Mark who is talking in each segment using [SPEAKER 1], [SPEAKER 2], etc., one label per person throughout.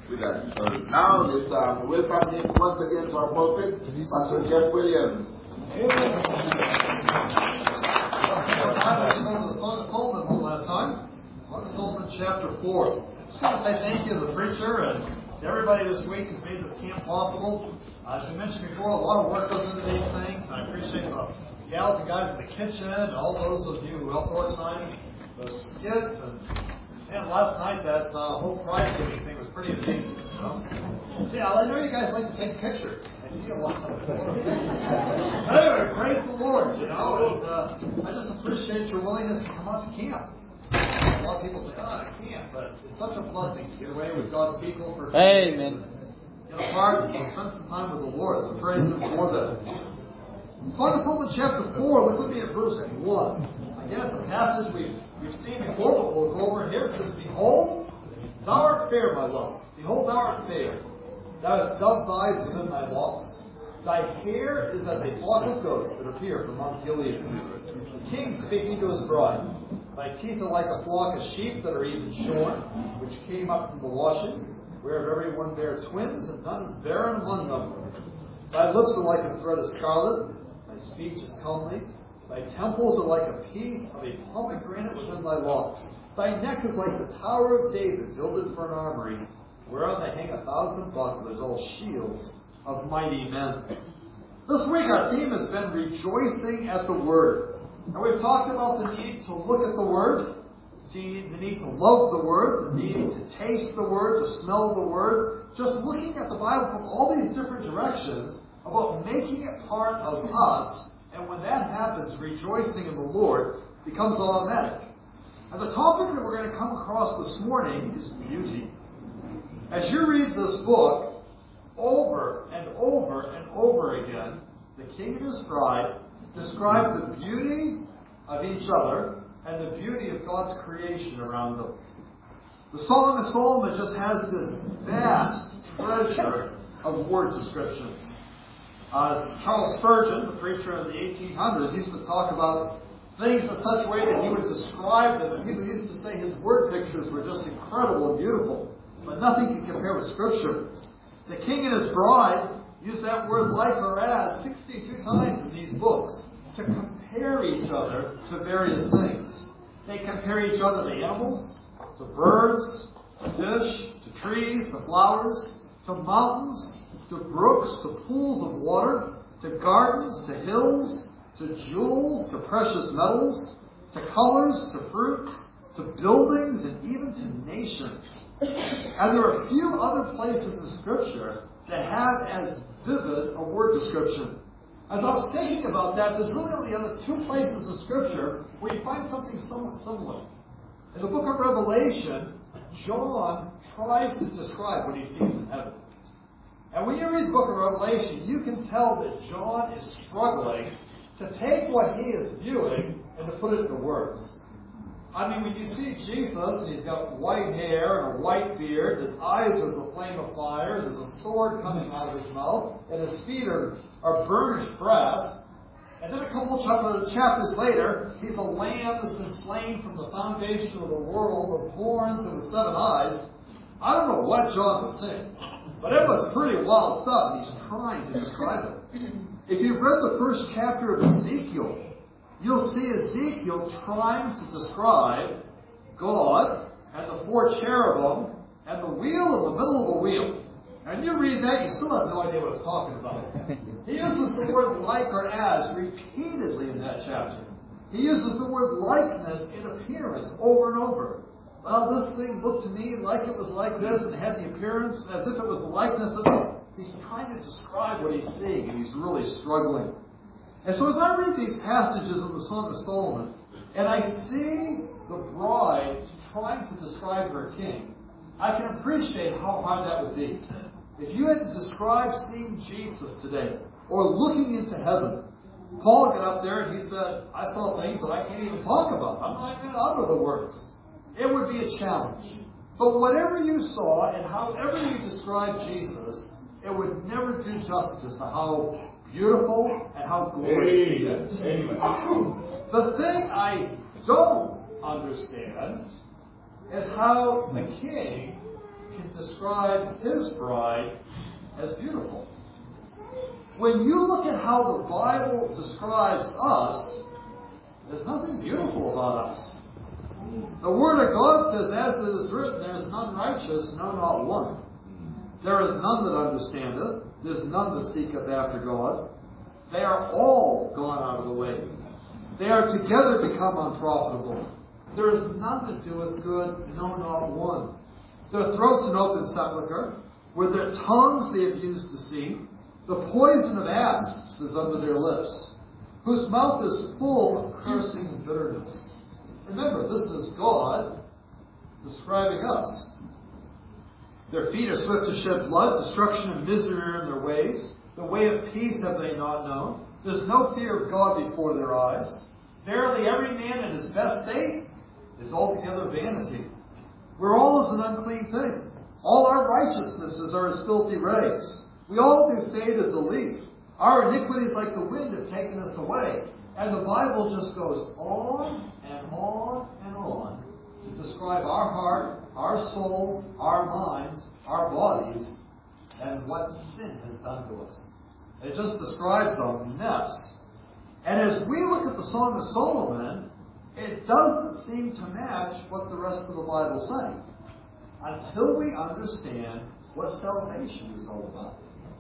[SPEAKER 1] with that. So now let's welcome him once again to our pulpit, Pastor Jeff Williams.
[SPEAKER 2] Last time, Song of Solomon chapter 4. Just want to say thank you to the preacher and to everybody this week who's made this camp possible. As we mentioned before, a lot of work goes into these things, and I appreciate the gals and guys in the kitchen and all those of you who helped organize those skits. And last night, that whole prize giving thing was pretty amazing. You know? See, I know you guys like to take pictures. I see a lot of them. Anyway, praise the Lord, you know. And I just appreciate your willingness to come out to camp. A lot of people say, I can't, but it's such a blessing to get away with God's people for
[SPEAKER 3] Amen.
[SPEAKER 2] Get apart and spend some time with the Lord. So praise Him for that. Song of Solomon chapter 4, look with me at verse 1. Again, it's a passage we've seen before, but we'll go over here. It says, Behold, thou art fair, my love. Behold, thou art fair. Thou hast dove's eyes within thy locks. Thy hair is as a flock of goats that appear from Mount Gilead. The king speaking to his bride. Thy teeth are like a flock of sheep that are even shorn, which came up from the washing, whereof every one bare twins, and none is barren among them. Thy lips are like a thread of scarlet. Thy speech is comely. Thy temples are like a piece of a pomegranate within thy locks. Thy neck is like the Tower of David, builded for an armory, whereon they hang 1,000 bucklers, all shields of mighty men. This week our theme has been rejoicing at the Word. And we've talked about the need to look at the Word, the need to love the Word, the need to taste the Word, to smell the Word. Just looking at the Bible from all these different directions about making it part of us. And when that happens, rejoicing in the Lord becomes automatic. And the topic that we're going to come across this morning is beauty. As you read this book, over and over and over again, the king and his bride describe the beauty of each other and the beauty of God's creation around them. The Song of Solomon just has this vast treasure of word descriptions. Charles Spurgeon, the preacher of the 1800s, used to talk about things in such a way that he would describe them, and people used to say his word pictures were just incredible and beautiful, but nothing can compare with Scripture. The king and his bride use that word like or as 62 times in these books to compare each other to various things. They compare each other to animals, to birds, to fish, to trees, to flowers, to mountains, to brooks, to pools of water, to gardens, to hills, to jewels, to precious metals, to colors, to fruits, to buildings, and even to nations. And there are few other places in Scripture that have as vivid a word description. As I was thinking about that, there's really only other two places in Scripture where you find something somewhat similar. In the book of Revelation, John tries to describe what he sees in heaven. And when you read the book of Revelation, you can tell that John is struggling to take what he is viewing and to put it into words. I mean, when you see Jesus, and he's got white hair and a white beard, his eyes are as a flame of fire, there's a sword coming out of his mouth, and his feet are burnished brass. And then a couple of chapters later, he's a lamb that's been slain from the foundation of the world, with horns and with 7 eyes. I don't know what John was saying, but it was pretty wild stuff, and he's trying to describe it. If you've read the first chapter of Ezekiel, you'll see Ezekiel trying to describe God and the 4 cherubim and the wheel in the middle of the wheel. And you read that, you still have no idea what it's talking about. He uses the word like or as repeatedly in that chapter. He uses the word likeness in appearance over and over. Well, this thing looked to me like it was like this and had the appearance as if it was the likeness of it. He's trying to describe what he's seeing, and he's really struggling. And so as I read these passages of the Song of Solomon, and I see the bride trying to describe her king, I can appreciate how hard that would be. If you had to describe seeing Jesus today, or looking into heaven, Paul got up there and he said, I saw things that I can't even talk about. I'm not even out of the words. It would be a challenge. But whatever you saw and however you describe Jesus, it would never do justice to how beautiful and how glorious he is. The thing I don't understand is how the king can describe His bride as beautiful. When you look at how the Bible describes us, there's nothing beautiful about us. The Word of God says, as it is written, there is none righteous, no, not one. There is none that understandeth. There's none that seeketh after God. They are all gone out of the way. They are together become unprofitable. There is none that doeth good, no, not one. Their throats an open sepulchre. With their tongues they have used deceit. The poison of asps is under their lips, whose mouth is full of cursing and bitterness. Remember, this is God describing us. Their feet are swift to shed blood. Destruction and misery are in their ways. The way of peace have they not known. There's no fear of God before their eyes. Verily, every man in his best state is altogether vanity. We're all as an unclean thing. All our righteousnesses are as filthy rags. We all do fade as a leaf. Our iniquities like the wind have taken us away. And the Bible just goes on and on and on to describe our heart, our soul, our minds, our bodies, and what sin has done to us. It just describes a mess. And as we look at the Song of Solomon, it doesn't seem to match what the rest of the Bible's saying until we understand what salvation is all about.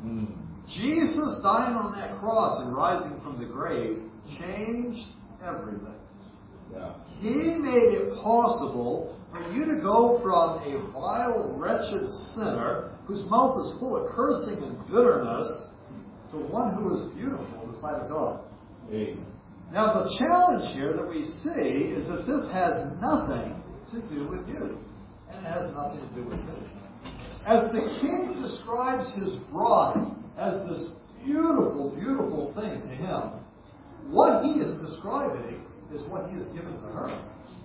[SPEAKER 2] Jesus dying on that cross and rising from the grave changed everything.
[SPEAKER 1] Yeah.
[SPEAKER 2] He made it possible for you to go from a vile, wretched sinner whose mouth is full of cursing and bitterness to one who is beautiful in the sight of God.
[SPEAKER 1] Amen.
[SPEAKER 2] Now the challenge here that we see is that this has nothing to do with you. And it has nothing to do with me. As the king describes his bride as this beautiful, beautiful thing to him, what he is describing is what he has given to her.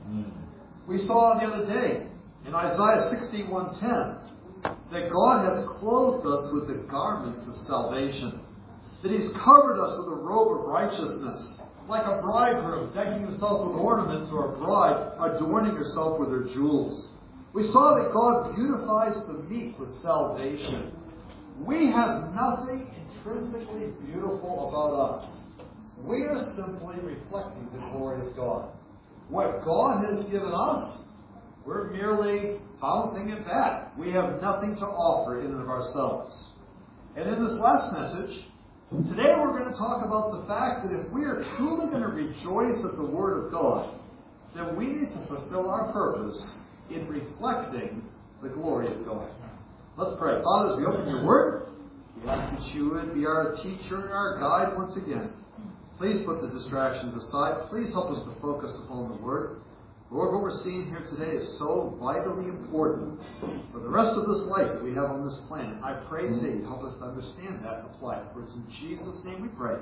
[SPEAKER 2] We saw the other day in Isaiah 61:10 that God has clothed us with the garments of salvation, that He's covered us with a robe of righteousness, like a bridegroom decking himself with ornaments, or a bride adorning herself with her jewels. We saw that God beautifies the meek with salvation. We have nothing intrinsically beautiful about us. We are simply reflecting the glory of God. What God has given us, we're merely bouncing it back. We have nothing to offer in and of ourselves. And in this last message, today we're going to talk about the fact that if we are truly going to rejoice at the Word of God, then we need to fulfill our purpose in reflecting the glory of God. Let's pray. Father, as we open your Word, we ask that you would be our teacher and our guide once again. Please put the distractions aside. Please help us to focus upon the Word. Lord, what we're seeing here today is so vitally important for the rest of this life that we have on this planet. I pray today you help us to understand that and apply it. For it's in Jesus' name we pray.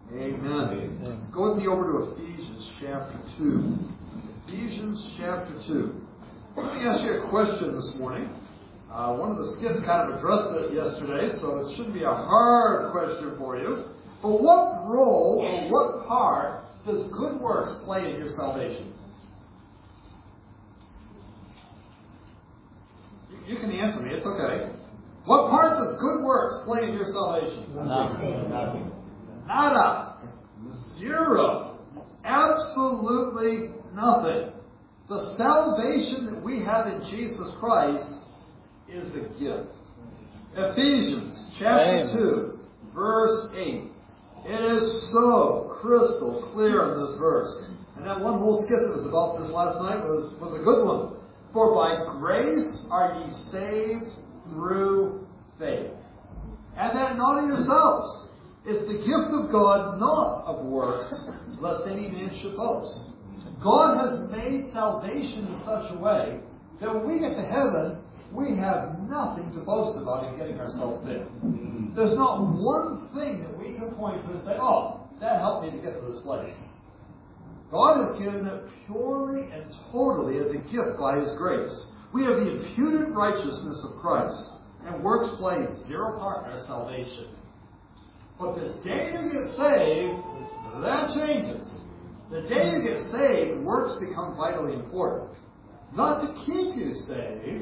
[SPEAKER 2] Amen. Amen. Go with me over to Ephesians chapter 2. Ephesians chapter 2. Let me ask you a question this morning. One of the skits kind of addressed it yesterday, so it shouldn't be a hard question for you. But what role or what part does good works play in your salvation? You can answer me, it's okay. What part does good works play in your salvation?
[SPEAKER 3] Nothing.
[SPEAKER 2] Nada. Zero. Absolutely nothing. The salvation that we have in Jesus Christ is a gift. Ephesians chapter 2, verse 8. It is so crystal clear in this verse. And that one whole skit that was about this last night was a good one. For by grace are ye saved through faith. And that not of yourselves. It's the gift of God, not of works, lest any man should boast. God has made salvation in such a way that when we get to heaven, we have nothing to boast about in getting ourselves there. There's not one thing that we can point to and say, oh, that helped me to get to this place. God has given it purely and totally as a gift by His grace. We have the imputed righteousness of Christ, and works play zero part in our salvation. But the day you get saved, that changes. The day you get saved, works become vitally important. Not to keep you saved,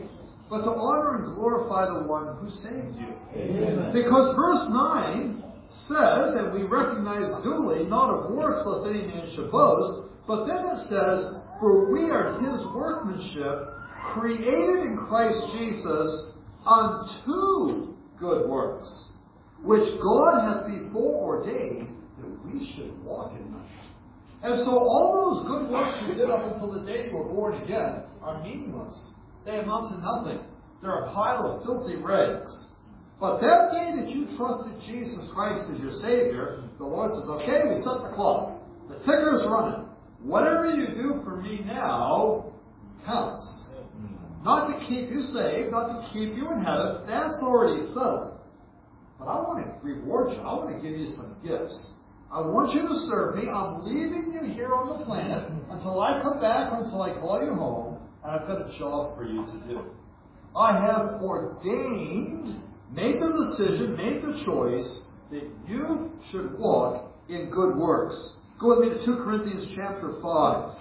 [SPEAKER 2] but to honor and glorify the one who saved you.
[SPEAKER 3] Amen.
[SPEAKER 2] Because verse 9 says, and we recognize duly, not of works lest any man should boast, but then it says, for we are his workmanship, created in Christ Jesus unto good works, which God hath before ordained that we should walk in them. And so all those good works you did up until the day you were born again are meaningless. They amount to nothing. They're a pile of filthy rags. But that day that you trusted Jesus Christ as your Savior, the Lord says, okay, we set the clock. The ticker's running. Whatever you do for me now counts. Not to keep you saved, not to keep you in heaven. That's already settled. But I want to reward you. I want to give you some gifts. I want you to serve me. I'm leaving you here on the planet until I come back or until I call you home. And I've got a job for you to do. I have ordained, made the decision, made the choice that you should walk in good works. Go with me to 2 Corinthians chapter 5.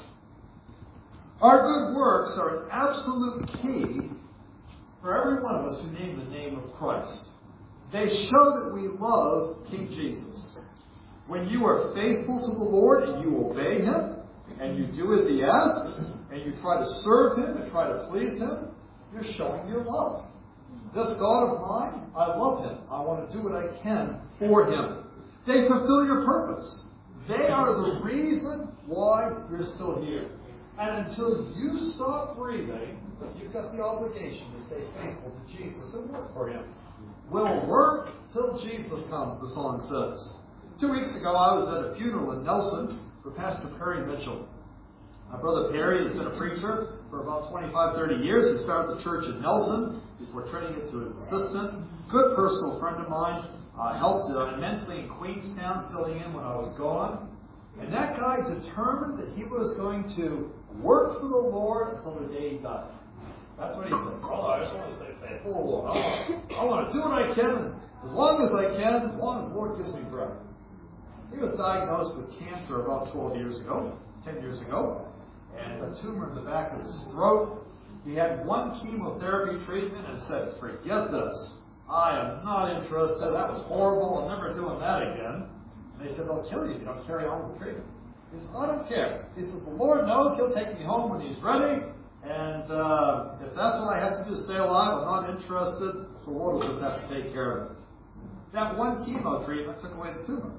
[SPEAKER 2] Our good works are an absolute key for every one of us who name the name of Christ. They show that we love King Jesus. When you are faithful to the Lord and you obey Him, and you do as He asks, and you try to serve Him and try to please Him, you're showing your love. This God of mine, I love Him. I want to do what I can for Him. They fulfill your purpose. They are the reason why you're still here. And until you stop breathing, you've got the obligation to stay faithful to Jesus and work for Him. We'll work till Jesus comes, the song says. 2 weeks ago, I was at a funeral in Nelson for Pastor Perry Mitchell. My brother Perry has been a preacher for about 25, 30 years. He started the church in Nelson before turning it to his assistant. Good personal friend of mine. Helped immensely in Queenstown, filling in when I was gone. And that guy determined that he was going to work for the Lord until the day he died. That's what he said. Brother, I just want to stay faithful to the Lord. I want to do what I can, as long as I can, as long as the Lord gives me breath. He was diagnosed with cancer about 10 years ago, and a tumor in the back of his throat. He had one chemotherapy treatment and said, forget this. I am not interested. That was horrible. I'm never doing that again. And they said, they'll kill you if you don't carry on with the treatment. He said, I don't care. He says, the Lord knows He'll take me home when He's ready. And if that's what I have to do to stay alive, I'm not interested. The Lord will just have to take care of it. That one chemo treatment took away the tumor.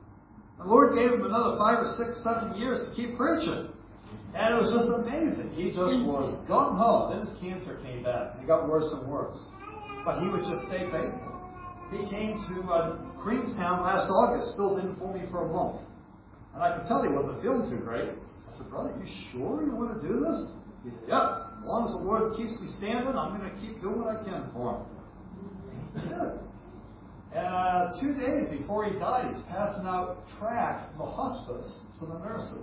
[SPEAKER 2] The Lord gave him another 5 or 6, 7 years to keep preaching. And it was just amazing. He just was gung-ho. Then his cancer came back. And it got worse and worse. But he would just stay faithful. He came to Queenstown last August, filled in for me for a month. And I could tell he wasn't feeling too great. I said, brother, you sure you want to do this? He said, yep. As long as the Lord keeps me standing, I'm going to keep doing what I can for Him. And he did. And 2 days before he died, he's passing out tracts from the hospice to the nurses.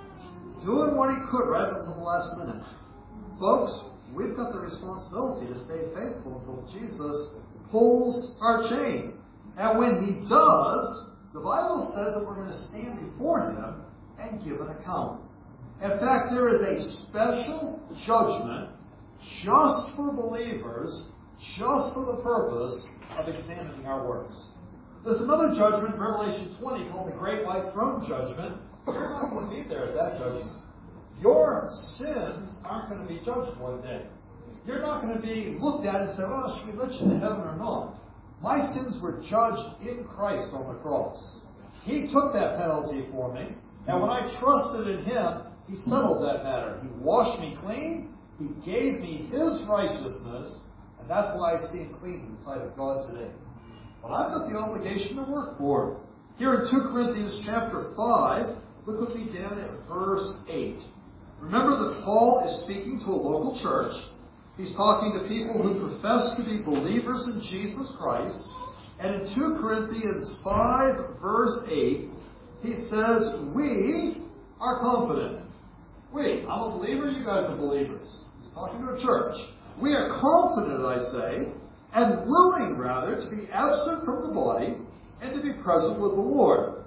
[SPEAKER 2] Doing what he could right up to the last minute. Folks, we've got the responsibility to stay faithful until Jesus pulls our chain. And when He does, the Bible says that we're going to stand before Him and give an account. In fact, there is a special judgment just for believers, just for the purpose of examining our works. There's another judgment in Revelation 20 called the Great White Throne Judgment. You're not going to be there at that judgment. Your sins aren't going to be judged one day. You're not going to be looked at and say, well, should we let you into heaven or not? My sins were judged in Christ on the cross. He took that penalty for me, and when I trusted in Him, He settled that matter. He washed me clean. He gave me His righteousness, and that's why I stand clean in the sight of God today. But I've got the obligation to work for Him. Here in 2 Corinthians chapter 5, look with me down at verse 8. Remember that Paul is speaking to a local church. He's talking to people who profess to be believers in Jesus Christ. And in 2 Corinthians 5, verse 8, he says, we are confident. I'm a believer, you guys are believers. He's talking to a church. We are confident, I say, and willing, rather, to be absent from the body and to be present with the Lord.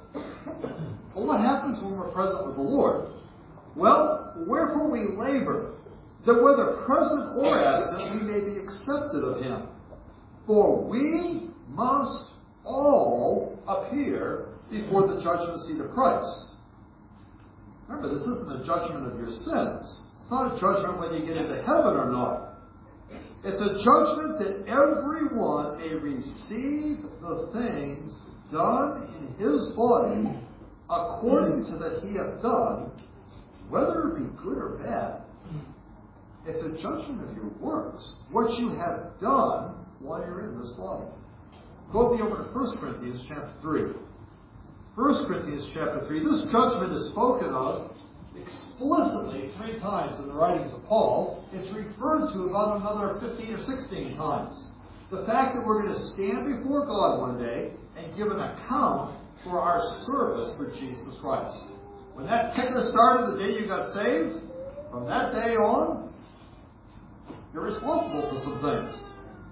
[SPEAKER 2] Well, what happens when we're present with the Lord? Well, wherefore we labor, that whether present or absent, we may be accepted of him. For we must all appear before the judgment seat of Christ. Remember, this isn't a judgment of your sins. It's not a judgment whether you get into heaven or not. It's a judgment that everyone may receive the things done in his body according to that he hath done, whether it be good or bad. It's a judgment of your works, what you have done while you're in this body. Go with me over to 1 Corinthians chapter 3. 1 Corinthians chapter 3. This judgment is spoken of explicitly 3 times in the writings of Paul. It's referred to about another 15 or 16 times. The fact that we're going to stand before God one day and give an account for our service for Jesus Christ. When that ticker started the day you got saved, from that day on, you're responsible for some things.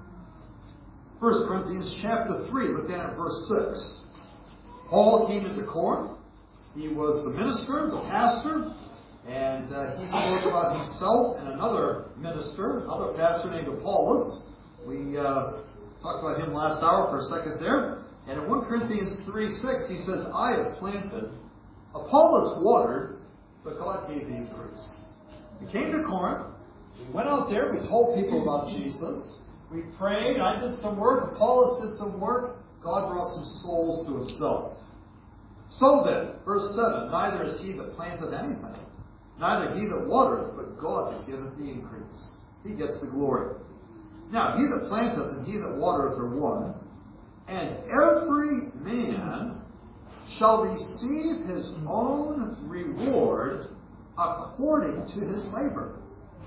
[SPEAKER 2] 1 Corinthians chapter 3, look down at verse 6. Paul came into Corinth. He was the minister, the pastor, and he spoke about himself and another minister, another pastor named Apollos. We talked about him last hour for a second there. And in 1 Corinthians 3:6, he says, I have planted, Apollos watered, but God gave the increase. We came to Corinth. We went out there. We told people about Jesus. We prayed. I did some work. Apollos did some work. God brought some souls to himself. So then, verse 7, neither is he that planteth anything, neither he that watereth, but God that giveth the increase. He gets the glory. Now, he that planteth and he that watereth are one, and every man shall receive his own reward according to his labor.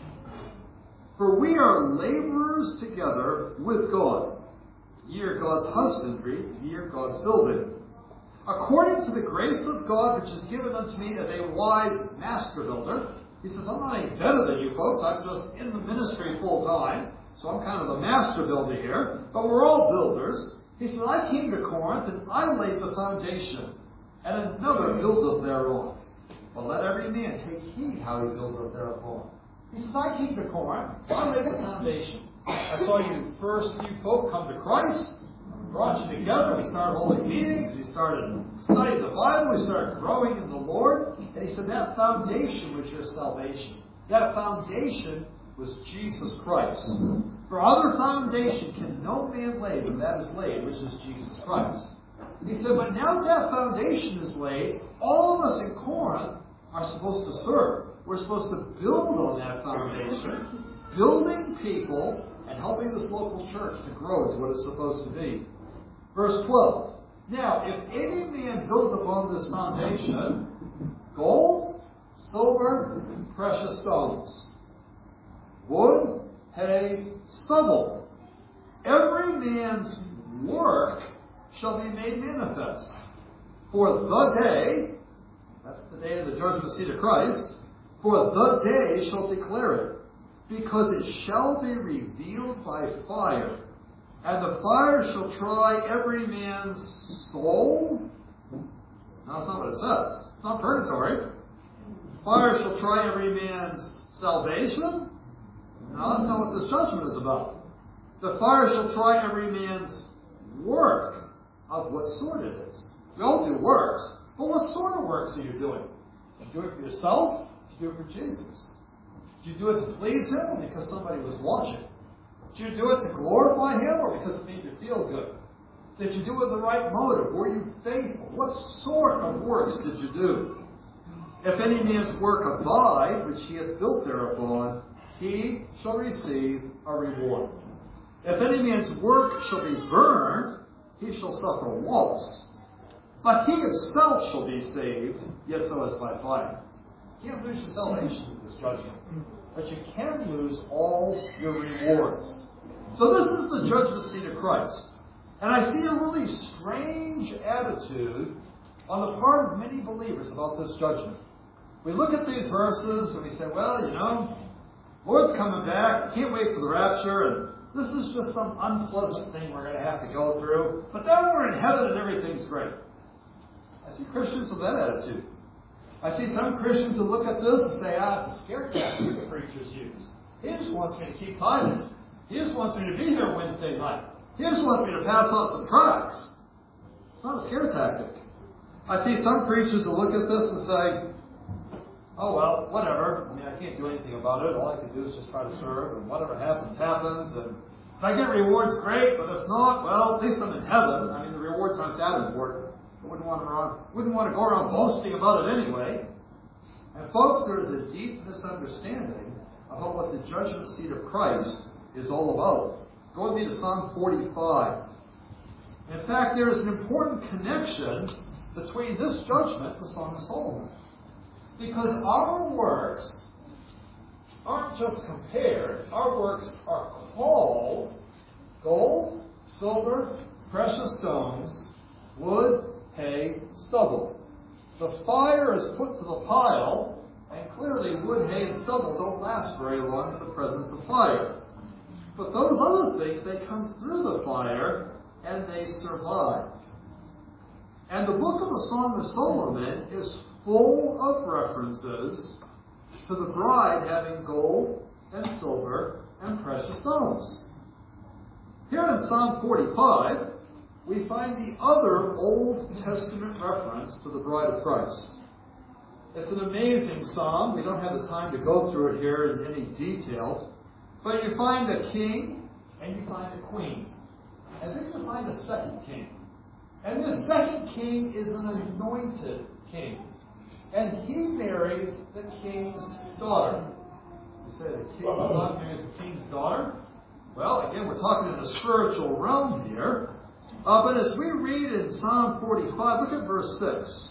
[SPEAKER 2] For we are laborers together with God. Ye are God's husbandry, ye are God's building. According to the grace of God which is given unto me as a wise master builder. He says, I'm not any better than you folks. I'm just in the ministry full time. So I'm kind of a master builder here. But we're all builders. He said, I came to Corinth and I laid the foundation. And another buildeth thereon. But let every man take heed how he buildeth thereupon. He says, I came to Corinth. I laid the foundation. I saw you first, you folk, come to Christ. Brought you together. We started holding meetings. We started studying the Bible. We started growing in the Lord. And he said that foundation was your salvation. That foundation was Jesus Christ. For other foundation can no man lay than that is laid, which is Jesus Christ. He said, but now that foundation is laid, all of us in Corinth are supposed to serve. We're supposed to build on that foundation, building people and helping this local church to grow into what it's supposed to be. Verse 12. Now, if any man build upon this foundation gold, silver, precious stones, wood, hay, stubble, every man's work shall be made manifest. For the day, that's the day of the judgment seat of Christ, for the day shall declare it, because it shall be revealed by fire. And the fire shall try every man's soul. No, that's not what it says. It's not purgatory. Fire shall try every man's salvation. No, that's not what this judgment is about. The fire shall try every man's work, of what sort it is. We all do works, but what sort of works are you doing? Did you do it for yourself? Did you do it for Jesus? Did you do it to please him or because somebody was watching? Did you do it to glorify him or because it made you feel good? Did you do it with the right motive? Were you faithful? What sort of works did you do? If any man's work abide, which he hath built thereupon, he shall receive a reward. If any man's work shall be burned, he shall suffer loss. But he himself shall be saved, yet so as by fire. You can't lose your salvation in this judgment, but you can lose all your rewards. So this is the judgment seat of Christ. And I see a really strange attitude on the part of many believers about this judgment. We look at these verses and we say, well, you know, Lord's coming back. Can't wait for the rapture. And this is just some unpleasant thing we're going to have to go through. But then we're in heaven and everything's great. I see Christians with that attitude. I see some Christians who look at this and say, it's a scare tactic the preachers use. He just wants me to keep tithing. He just wants me to be here Wednesday night. He just wants me to pass out some tracts. It's not a scare tactic. I see some preachers who look at this and say, oh, well, whatever. I mean, I can't do anything about it. All I can do is just try to serve, and whatever happens, happens. And if I get rewards, great. But if not, well, at least I'm in heaven. I mean, the rewards aren't that important. I wouldn't want to go around boasting about it anyway. And folks, there is a deep misunderstanding about what the judgment seat of Christ is all about. Go with me to Psalm 45. In fact, there is an important connection between this judgment and the Song of Solomon. Because our works aren't just compared. Our works are called gold, silver, precious stones, wood, hay, stubble. The fire is put to the pile, and clearly wood, hay, and stubble don't last very long in the presence of fire. But those other things, they come through the fire, and they survive. And the book of the Song of Solomon is full of references to the bride having gold and silver and precious stones. Here in Psalm 45, we find the other Old Testament reference to the bride of Christ. It's an amazing psalm. We don't have the time to go through it here in any detail. But you find a king and you find a queen. And then you find a second king. And this second king is an anointed king. And he marries the king's daughter. You say the king's son marries the king's daughter? Well, again, we're talking in a spiritual realm here. But as we read in Psalm 45, look at verse 6.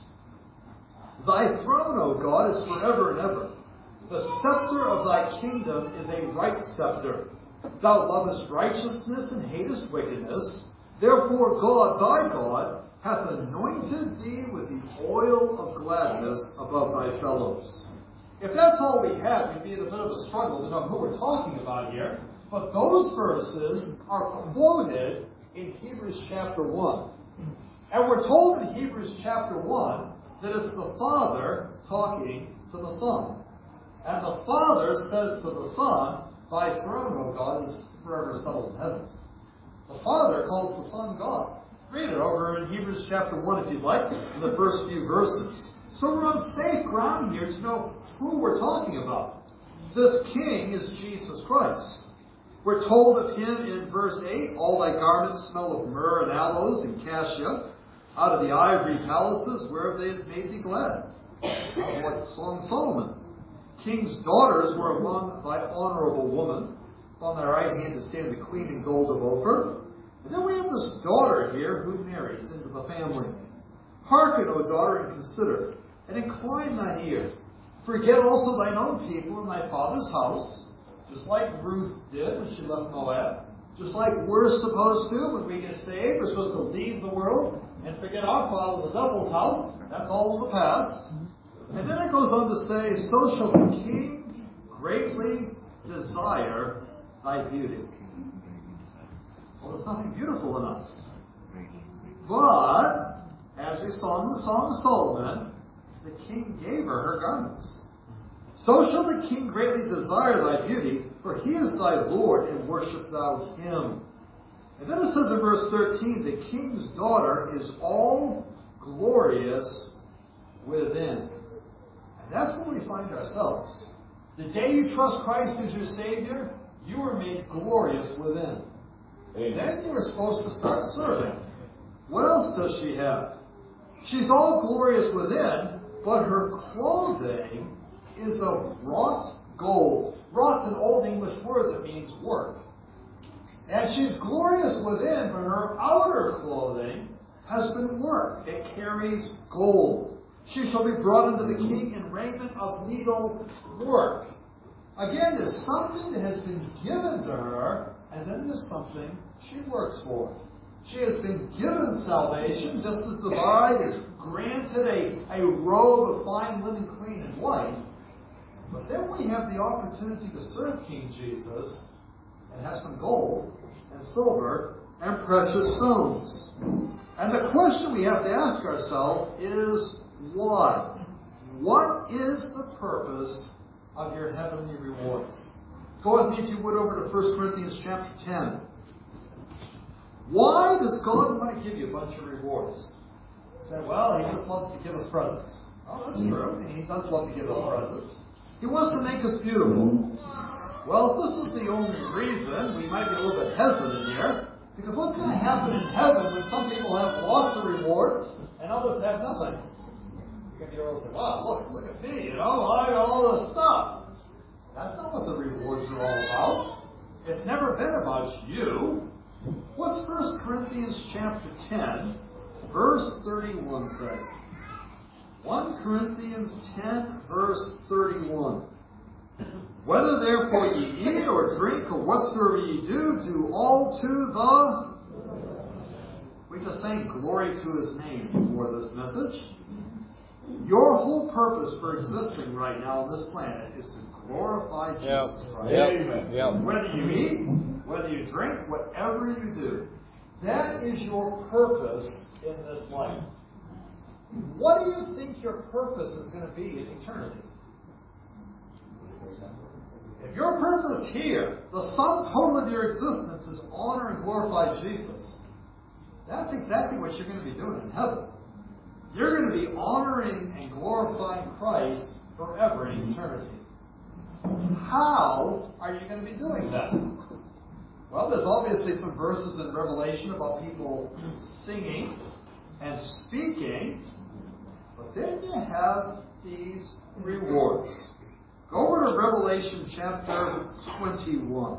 [SPEAKER 2] Thy throne, O God, is forever and ever. The scepter of thy kingdom is a right scepter. Thou lovest righteousness and hatest wickedness. Therefore God, thy God, hath anointed thee with the oil of gladness above thy fellows. If that's all we had, we'd be in a bit of a struggle to know who we're talking about here. But those verses are quoted in Hebrews chapter 1. And we're told in Hebrews chapter 1 that it's the Father talking to the Son. And the Father says to the Son, thy throne, O God, is forever settled in heaven. The Father calls the Son God. Read it over in Hebrews chapter 1 if you'd like, in the first few verses. So we're on safe ground here to know who we're talking about. This King is Jesus Christ. We're told of him in verse 8, all thy garments smell of myrrh and aloes and cassia, out of the ivory palaces whereof they have made thee glad. Like the Song of Solomon. King's daughters were among thy honorable woman. On thy right hand to stand the queen in gold of Ophir. And then we have this daughter here who marries into the family. Hearken, O daughter, and consider, and incline thine ear. Forget also thine own people in thy father's house, just like Ruth did when she left Moab. Just like we're supposed to when we get saved. We're supposed to leave the world and forget our father, the devil's house. That's all in the past. And then it goes on to say, so shall the king greatly desire thy beauty. Well, there's nothing beautiful in us. But, as we saw in the Song of Solomon, the king gave her garments. So shall the king greatly desire thy beauty, for he is thy Lord, and worship thou him. And then it says in verse 13, the king's daughter is all glorious within. And that's where we find ourselves. The day you trust Christ as your Savior, you are made glorious within. And then you are supposed to start serving. What else does she have? She's all glorious within, but her clothing is of wrought gold. Wrought's an old English word that means work. And she's glorious within, but her outer clothing has been worked. It carries gold. She shall be brought unto the king in raiment of needle work. Again, there's something that has been given to her, and then there's something she works for. She has been given salvation, just as the bride is granted a robe of fine linen, clean and white. But then we have the opportunity to serve King Jesus and have some gold and silver and precious stones. And the question we have to ask ourselves is, why? what is the purpose of your heavenly rewards? Go with me, if you would, over to 1 Corinthians chapter 10. Why does God want to give you a bunch of rewards? You say, well, He just loves to give us presents. Oh, that's true. He does love to give us presents. He wants to make us beautiful. Well, if this is the only reason, we might be a little bit hesitant here. Because what's going to happen in heaven when some people have lots of rewards and others have nothing? You're going to be able to say, wow, look at me, I got all this stuff. That's not what the rewards are all about. It's never been about you. What's 1 Corinthians chapter 10, verse 31 say? 1 Corinthians 10, verse 31. Whether therefore ye eat or drink or whatsoever ye do all to the... We just sang glory to His name before this message. Your whole purpose for existing right now on this planet is to glorify Jesus Christ.
[SPEAKER 1] Amen.
[SPEAKER 2] Yep. Whether you eat, whether you drink, whatever you do, that is your purpose in this life. What do you think your purpose is going to be in eternity? If your purpose here, the sum total of your existence, is honor and glorify Jesus, that's exactly what you're going to be doing in heaven. You're going to be honoring and glorifying Christ forever in eternity. How are you going to be doing that? Well, there's obviously some verses in Revelation about people singing and speaking, but then you have these rewards. Go over to Revelation chapter 21.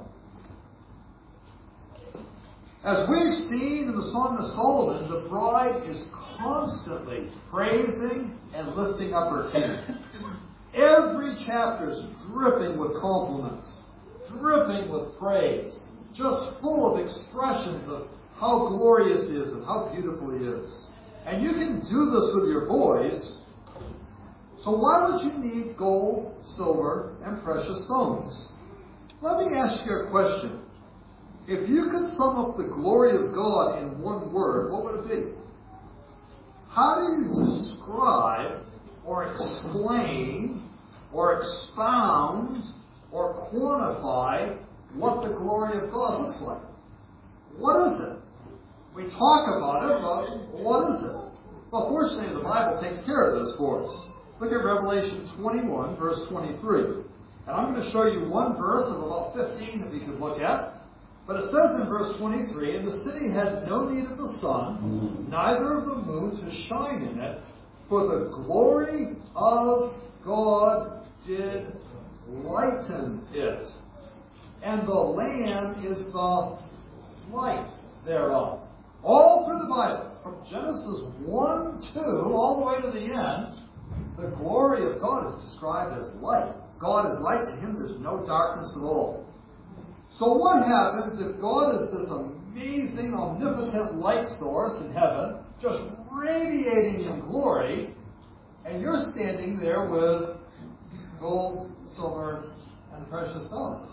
[SPEAKER 2] As we've seen in the Song of Solomon, the bride is constantly praising and lifting up her king. Every chapter is dripping with compliments, dripping with praise, just full of expressions of how glorious He is and how beautiful He is. And you can do this with your voice. So why would you need gold, silver, and precious stones? Let me ask you a question. If you could sum up the glory of God in one word, what would it be? How do you describe or explain or expound or quantify what the glory of God looks like? What is it? We talk about it, but what is it? Well, fortunately, the Bible takes care of this for us. Look at Revelation 21, verse 23. And I'm going to show you one verse of about 15 that we could look at. But it says in verse 23, and the city had no need of the sun, neither of the moon to shine in it, for the glory of God did lighten it. And the Lamb is the light thereof. All through the Bible, from Genesis 1, 2, all the way to the end, the glory of God is described as light. God is light, in Him there's no darkness at all. So what happens if God is this amazing, omnipotent light source in heaven, just radiating in glory, and you're standing there with gold, silver, and precious stones?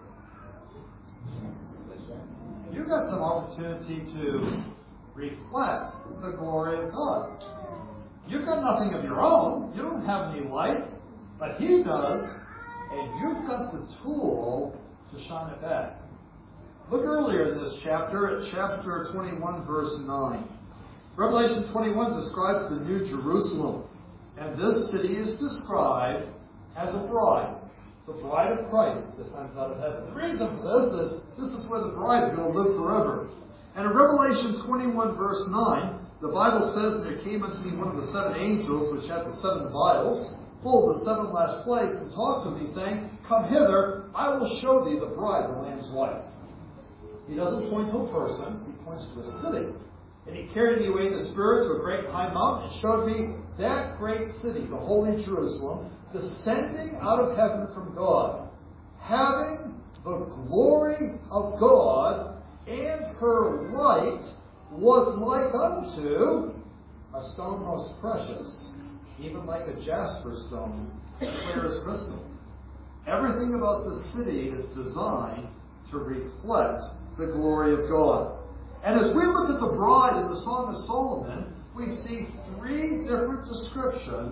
[SPEAKER 2] You've got some opportunity to reflect the glory of God. You've got nothing of your own. You don't have any light, but He does, and you've got the tool to shine it back. Look earlier in this chapter, at chapter 21, verse 9. Revelation 21 describes the New Jerusalem, and this city is described as a bride, the bride of Christ that descends out of heaven. The reason for this is where the bride is going to live forever. And in Revelation 21, verse 9, the Bible says, there came unto me one of the 7 angels, which had the 7 vials, full of the 7 last plagues, and talked to me, saying, Come hither, I will show thee the bride, the Lamb's wife. He doesn't point to a person, He points to a city. And He carried me away in the Spirit to a great high mountain, and showed me that great city, the holy Jerusalem, descending out of heaven from God, having the glory of God, and her light was like unto a stone most precious, even like a jasper stone, clear as crystal. Everything about the city is designed to reflect the glory of God. And as we look at the bride in the Song of Solomon, we see 3 different descriptions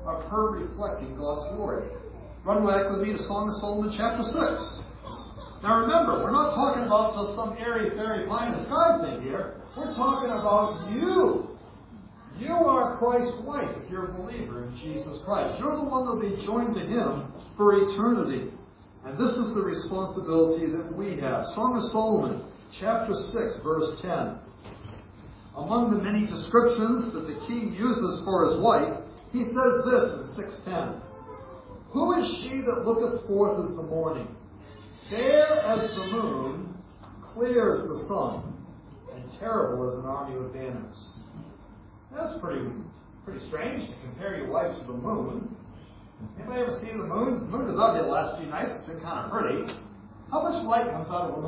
[SPEAKER 2] of her reflecting God's glory. Run back with me to Song of Solomon chapter 6. Now remember, we're not talking about just some airy-fairy pie-in-the-sky thing here. We're talking about you. You are Christ's wife if you're a believer in Jesus Christ. You're the one that will be joined to Him for eternity. And this is the responsibility that we have. Song of Solomon, chapter 6, verse 10. Among the many descriptions that the king uses for his wife, he says this in 6:10. Who is she that looketh forth as the morning? Fair as the moon, clear as the sun, and terrible as an army with banners. That's pretty strange to compare your wife to the moon. Anybody ever seen the moon? The moon is out here the last few nights. It's been kind of pretty. How much light comes out of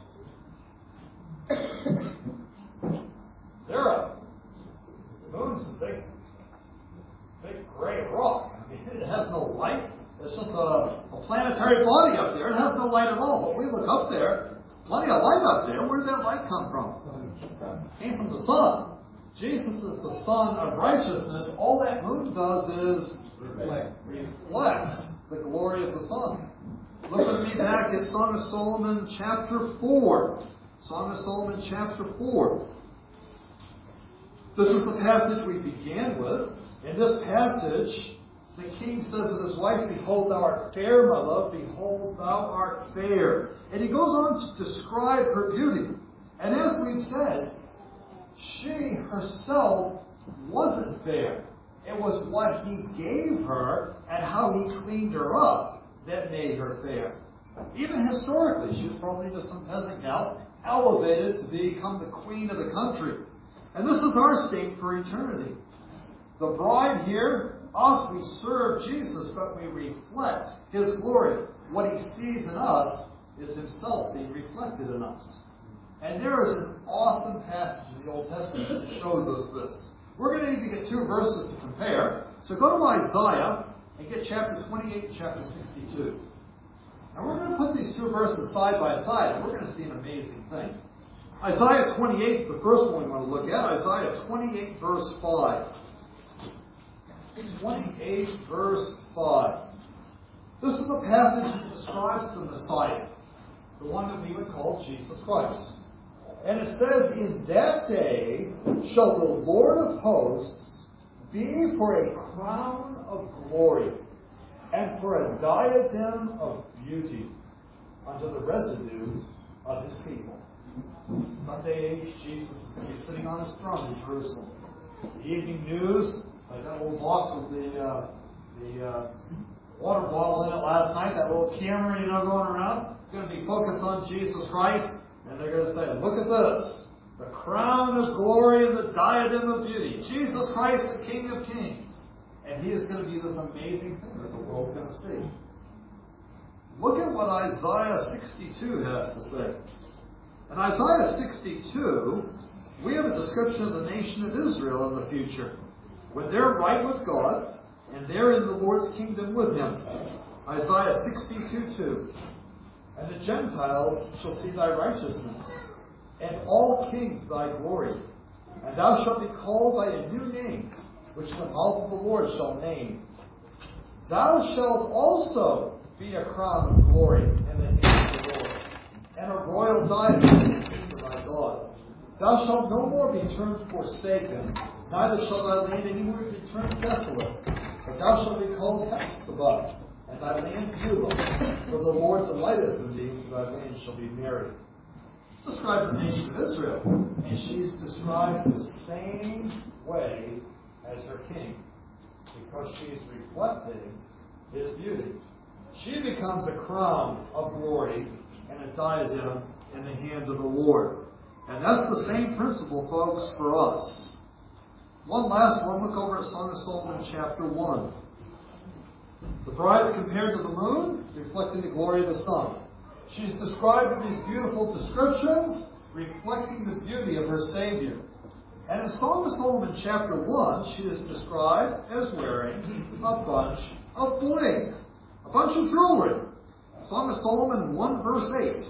[SPEAKER 2] the moon? Zero. The moon's a big gray rock. I mean, it has no light. It's just a planetary body up there. It has no light at all. But we look up there, plenty of light up there. Where did that light come from? It came from the sun. Jesus is the sun of righteousness. All that moon does is reflect the glory of the sun. Look with me back at Song of Solomon chapter 4. Song of Solomon chapter 4. This is the passage we began with. In this passage, the king says to his wife, Behold, thou art fair, my love. Behold, thou art fair. And he goes on to describe her beauty. And as we've said, she herself wasn't fair. It was what he gave her and how he cleaned her up that made her fair. Even historically, she was probably just some peasant gal elevated to become the queen of the country. And this is our state for eternity. The bride here, us, we serve Jesus, but we reflect His glory. What He sees in us is Himself being reflected in us. And there is an awesome passage in the Old Testament that shows us this. We're going to need to get two verses to compare. So go to Isaiah and get chapter 28 and chapter 62. And we're going to put these two verses side by side, and we're going to see an amazing thing. Isaiah 28 is the first one we want to look at. Isaiah 28, verse 5. 28, verse 5. This is a passage that describes the Messiah, the one that we would call Jesus Christ. And it says, In that day shall the Lord of hosts be for a crown of glory, and for a diadem of beauty unto the residue of His people. Someday Jesus is going to be sitting on His throne in Jerusalem. The evening news, like that little box with the water bottle in it last night, that little camera, going around, it's going to be focused on Jesus Christ. And they're going to say, look at this. The crown of glory and the diadem of beauty. Jesus Christ, the King of Kings. And He is going to be this amazing thing that the world's going to see. Look at what Isaiah 62 has to say. In Isaiah 62, we have a description of the nation of Israel in the future. When they're right with God, and they're in the Lord's kingdom with Him. Isaiah 62:2. And the Gentiles shall see thy righteousness, and all kings thy glory. And thou shalt be called by a new name, which the mouth of the Lord shall name. Thou shalt also be a crown of glory in the hand of the Lord, and a royal diadem in the kingdom of thy God. Thou shalt no more be termed forsaken, neither shall thy land any more be termed desolate, but thou shalt be called Hephzibah, and thy land Beulah, for the Lord delighteth in thee, and thy land shall be merry. This describes the nation of Israel, and she's described the same way as her king, because she's reflecting His beauty. She becomes a crown of glory and a diadem in the hands of the Lord. And that's the same principle, folks, for us. One last one, look over at Song of Solomon chapter 1. The bride's compared to the moon, reflecting the glory of the sun. She's described in these beautiful descriptions, reflecting the beauty of her Savior. And in Song of Solomon chapter 1, she is described as wearing a bunch of bling, a bunch of jewelry. Song of Solomon 1 verse 8.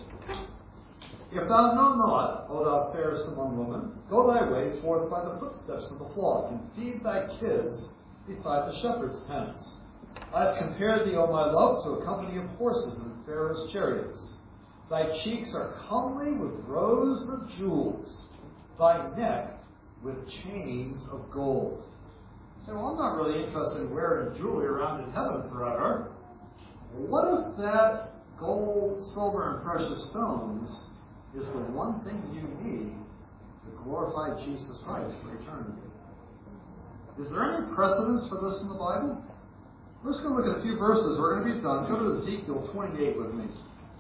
[SPEAKER 2] If thou know not, O thou fairest among women, go thy way forth by the footsteps of the flock, and feed thy kids beside the shepherd's tents. I have compared thee, O my love, to a company of horses in Pharaoh's chariots. Thy cheeks are comely with rows of jewels, thy neck with chains of gold. You say, well, I'm not really interested in wearing jewelry around in heaven forever. What if that gold, silver, and precious stones is the one thing you need to glorify Jesus Christ for eternity? Is there any precedence for this in the Bible? We're just going to look at a few verses. We're going to be done. Go to Ezekiel 28 with me.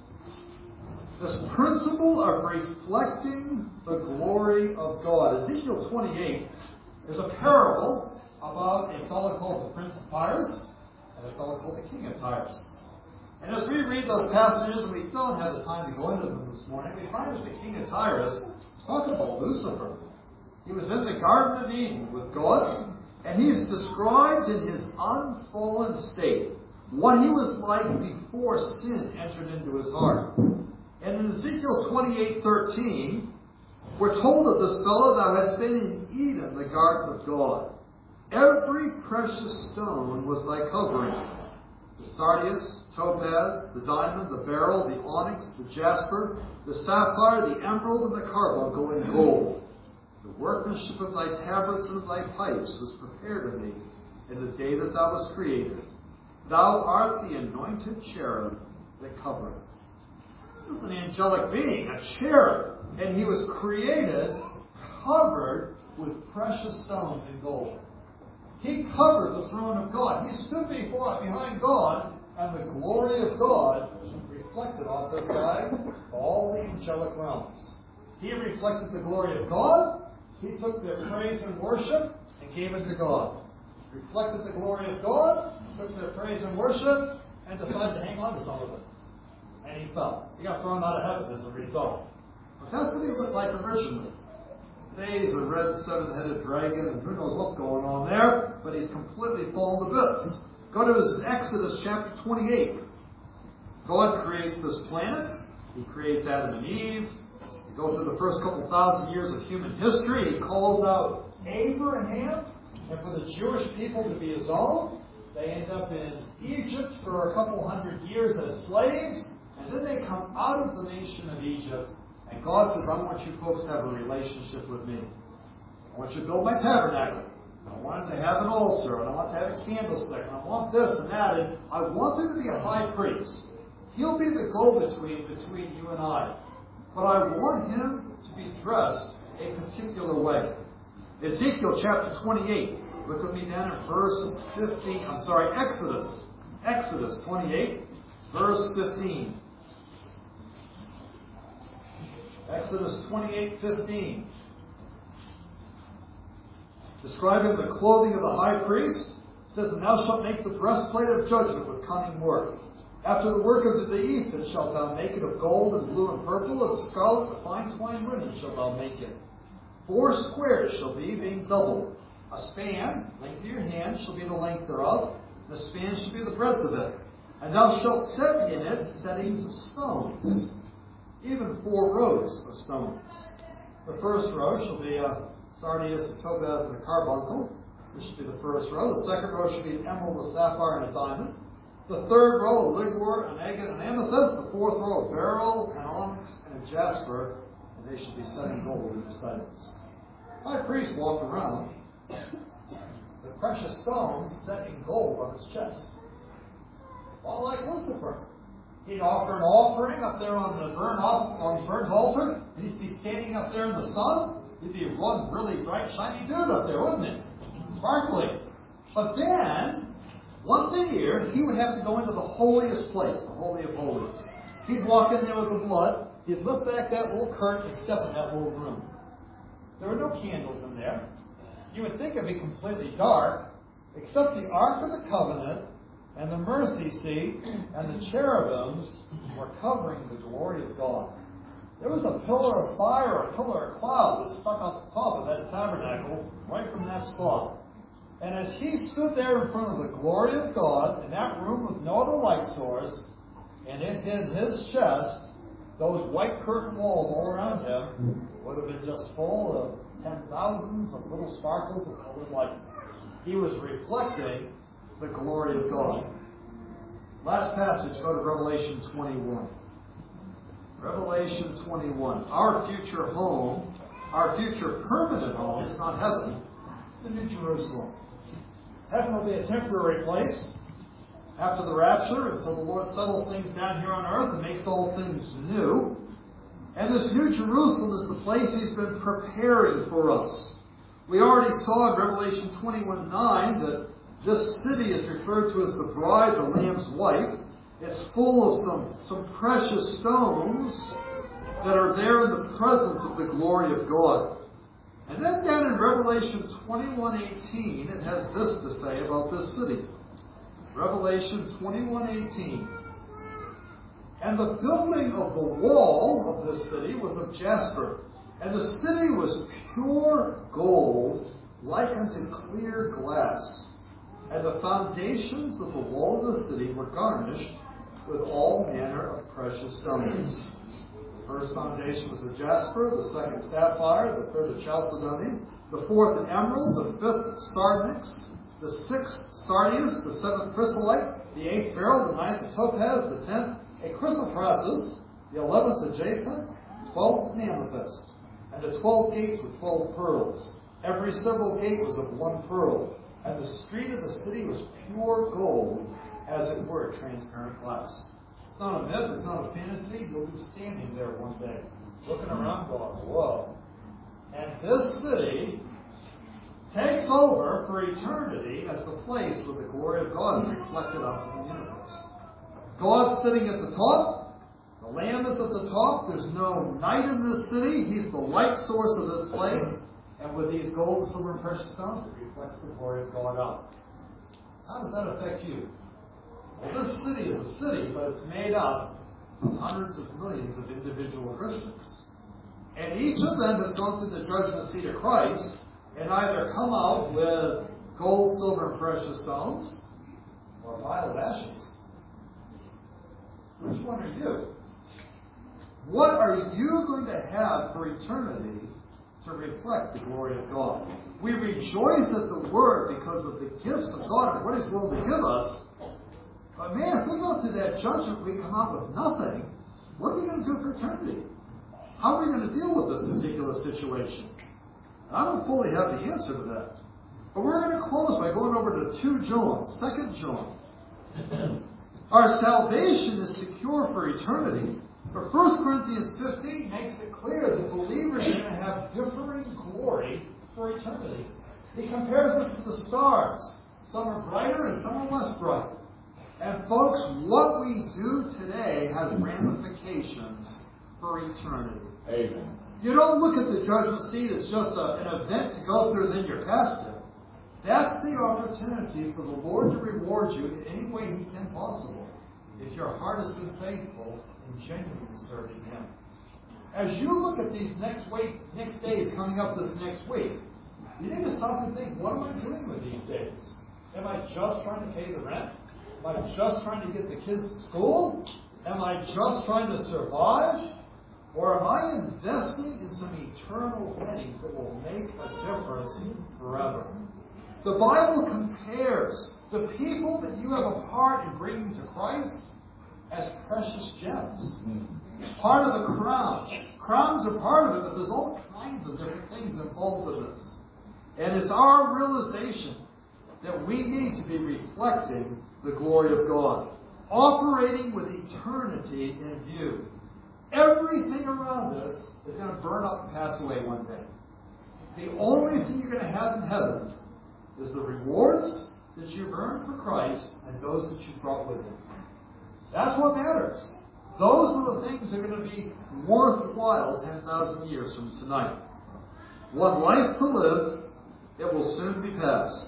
[SPEAKER 2] This principle of reflecting the glory of God. Ezekiel 28 is a parable about a fellow called the Prince of Tyrus and a fellow called the King of Tyrus. And as we read those passages, and we don't have the time to go into them this morning, we find that the King of Tyrus is talking about Lucifer. He was in the Garden of Eden with God, and he is described in his unfallen state, what he was like before sin entered into his heart. And in Ezekiel 28:13, we're told of this fellow, thou hast been in Eden, the garden of God. Every precious stone was thy covering. The sardius, topaz, the diamond, the beryl, the onyx, the jasper, the sapphire, the emerald, and the carbuncle, and gold. The workmanship of thy tabrets and of thy pipes was prepared of thee in the day that thou wast created. Thou art the anointed cherub that covereth. This is an angelic being, a cherub, and he was created covered with precious stones and gold. He covered the throne of God. He stood behind God, and the glory of God reflected off this guy to all the angelic realms. He reflected the glory of God. He took their praise and worship and gave it to God. Reflected the glory of God, took their praise and worship, and decided to hang on to some of it. And he fell. He got thrown out of heaven as a result. But that's what he looked like originally. Today he's a red seven-headed dragon, and who knows what's going on there, but he's completely fallen to bits. Go to Exodus chapter 28. God creates this planet. He creates Adam and Eve. You go through the first couple thousand years of human history. He calls out Abraham, and for the Jewish people to be his own. They end up in Egypt for a couple hundred years as slaves, and then they come out of the nation of Egypt, and God says, I want you folks to have a relationship with me. I want you to build my tabernacle. I want it to have an altar, and I want it to have a candlestick, and I want this and that, and I want there to be a high priest. He'll be the go-between between you and I. But I want him to be dressed a particular way. Ezekiel chapter 28. Look with me down at verse 15. Exodus 28, verse 15. Exodus 28:15. Describing the clothing of the high priest, it says, And thou shalt make the breastplate of judgment with cunning work. After the work of the ephod shalt thou make it of gold and blue and purple, of scarlet and fine twined linen shalt thou make it. 4 squares shall be, being double. A span, length of your hand, shall be the length thereof. The span shall be the breadth of it. And thou shalt set in it settings of stones, even 4 rows of stones. The first row shall be a sardius, a topaz, and a carbuncle. This should be the first row. The second row should be an emerald, a sapphire, and a diamond. The third row, a ligure, an agate, and an amethyst. The fourth row, a beryl, an onyx, and a jasper. And they should be set in gold in the settings. The high priest walked around with precious stones set in gold on his chest. All like Lucifer. He'd offer an offering up there on the burnt altar, and he'd be standing up there in the sun. He'd be one really bright, shiny dude up there, wouldn't it? Sparkling. But then, once a year, he would have to go into the holiest place, the Holy of Holies. He'd walk in there with the blood. He'd lift back that little curtain and step in that little room. There were no candles in there. You would think it'd be completely dark, except the Ark of the Covenant and the mercy seat and the cherubims were covering the glory of God. There was a pillar of fire or a pillar of cloud that stuck out the top of that tabernacle right from that spot. And as he stood there in front of the glory of God in that room with no other light source, and it hid his chest, those white curtain walls all around him would have been just full of 10,000s of little sparkles of colored light. he was reflecting the glory of God. Last passage, go to Revelation 21. Revelation 21. Our future home, our future permanent home is not heaven. It's the New Jerusalem. Heaven will be a temporary place after the rapture until the Lord settles things down here on earth and makes all things new. And this New Jerusalem is the place He's been preparing for us. We already saw in Revelation 21:9 that this city is referred to as the bride, the Lamb's wife. It's full of some precious stones that are there in the presence of the glory of God. And then down in Revelation 21:18, it has this to say about this city. Revelation 21:18. And the building of the wall of this city was of jasper, and the city was pure gold, like unto clear glass. And the foundations of the wall of the city were garnished with all manner of precious stones. The first foundation was of jasper, the second sapphire, the third of chalcedony, the fourth an emerald, the fifth sardonyx, the sixth sardius, the seventh chrysolite, the eighth beryl, the ninth a topaz, the 10th a chrysoprasus, the 11th a jacinth, 12th an amethyst, and the 12 gates with 12 pearls. Every several gate was of one pearl, and the street of the city was pure gold, as it were transparent glass. It's not a myth, it's not a fantasy. You'll be standing there one day, looking around going, whoa. And this city takes over for eternity as the place where the glory of God is reflected onto the universe. God's sitting at the top. The Lamb is at the top. There's no night in this city. He's the light source of this place. And with these gold, silver, and precious stones, it reflects the glory of God out. How does that affect you? Well, this city is a city, but it's made up of hundreds of millions of individual Christians. And each of them has gone through the judgment seat of Christ and either come out with gold, silver, and precious stones, or a pile of ashes. Which one are you? What are you going to have for eternity to reflect the glory of God? We rejoice at the Word because of the gifts of God and what He's willing to give us. But man, if we go through that judgment, we come out with nothing, what are we going to do for eternity? How are we going to deal with this particular situation? I don't fully have the answer to that. But we're going to close by going over to 2 John, 2 John. Our salvation is secure for eternity. But 1 Corinthians 15 makes it clear that believers are going to have differing glory for eternity. He compares us to the stars. Some are brighter and some are less bright. And folks, what we do today has ramifications for eternity.
[SPEAKER 1] Amen.
[SPEAKER 2] You don't look at the judgment seat as just an event to go through and then you're past it. That's the opportunity for the Lord to reward you in any way He can possible, if your heart has been faithful and genuinely serving Him. As you look at these next days coming up this next week, you need to stop and think, what am I doing with these days? Am I just trying to pay the rent? Am I just trying to get the kids to school? Am I just trying to survive? Or am I investing in some eternal things that will make a difference forever? The Bible compares the people that you have a part in bringing to Christ as precious gems. Part of the crown. Crowns are part of it, but there's all kinds of different things involved in this. And it's our realization that we need to be reflecting the glory of God, operating with eternity in view. Everything around us is going to burn up and pass away one day. The only thing you're going to have in heaven is the rewards that you've earned for Christ and those that you've brought with Him. That's what matters. Those are the things that are going to be worthwhile 10,000 years from tonight. One life to live, it will soon be past.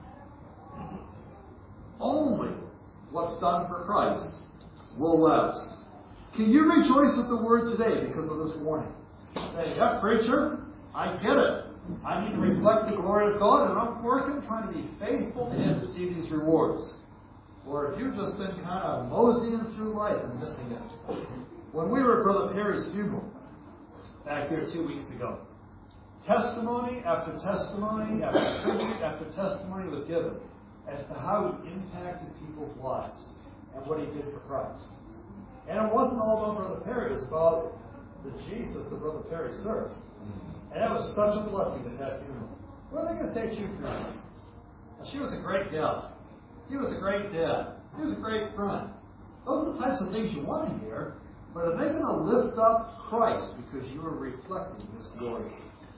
[SPEAKER 2] Only what's done for Christ will last. Can you rejoice at the Word today because of this warning? Say, yeah, preacher, I get it. I need to reflect the glory of God, and I'm working, trying to be faithful to Him to see these rewards. Or if you've just been kind of moseying through life and missing it. When we were at Brother Perry's funeral, back here 2 weeks ago, testimony after testimony after tribute after testimony was given as to how he impacted people's lives and what he did for Christ. And it wasn't all about Brother Perry. It was about the Jesus that Brother Perry served. And that was such a blessing at that funeral. What are they going to say at your funeral? Now, she was a great gal. He was a great dad. He was a great friend. Those are the types of things you want to hear. But are they going to lift up Christ because you are reflecting His glory?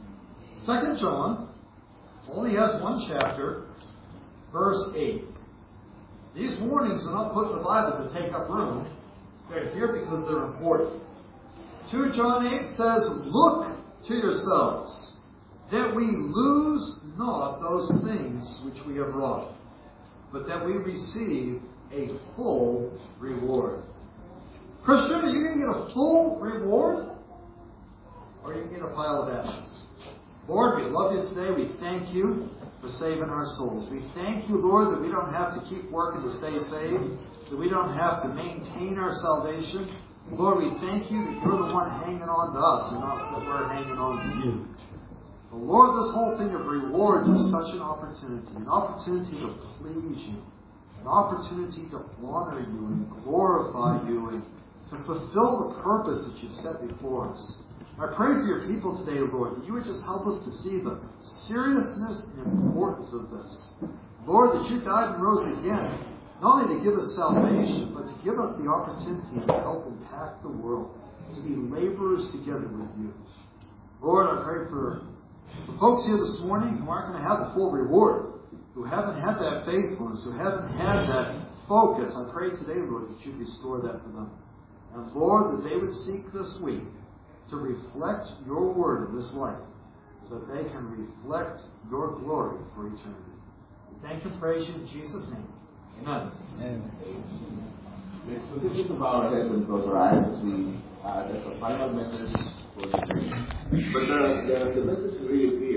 [SPEAKER 2] 2 John only has one chapter, verse 8. These warnings are not put in the Bible to take up room. They're here because they're important. 2 John 8 says, "Look to yourselves, that we lose not those things which we have wrought, but that we receive a full reward." Christian, are you going to get a full reward? Or are you going to get a pile of ashes? Lord, we love you today. We thank you for saving our souls. We thank you, Lord, that we don't have to keep working to stay saved, that we don't have to maintain our salvation. Lord, we thank you that you're the one hanging on to us and not that we're hanging on to you. But Lord, this whole thing of rewards is such an opportunity to please you, an opportunity to honor you and glorify you and to fulfill the purpose that you've set before us. I pray for your people today, Lord, that you would just help us to see the seriousness and importance of this. Lord, that you died and rose again, not only to give us salvation, but to give us the opportunity to help impact the world, to be laborers together with you. Lord, I pray for the folks here this morning who aren't going to have a full reward, who haven't had that faithfulness, who haven't had that focus. I pray today, Lord, that you restore that for them. And Lord, that they would seek this week to reflect your word in this life so that they can reflect your glory for eternity. We thank and praise you in Jesus' name. Amen.
[SPEAKER 3] Amen.
[SPEAKER 1] Okay, so this is our heads and close our eyes as we, that's the final message for today. But the message really